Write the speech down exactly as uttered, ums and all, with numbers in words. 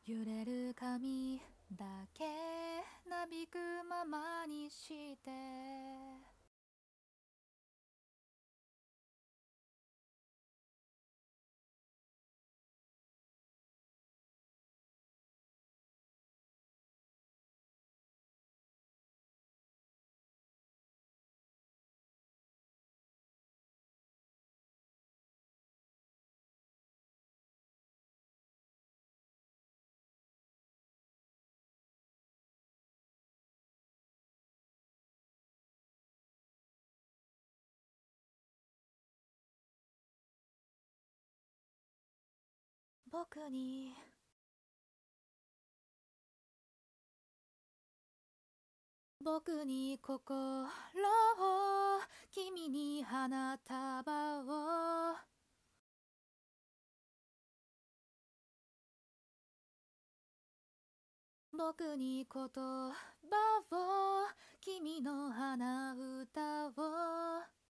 揺れる髪だけなびくままにして僕に僕に心を君に花束を僕に言葉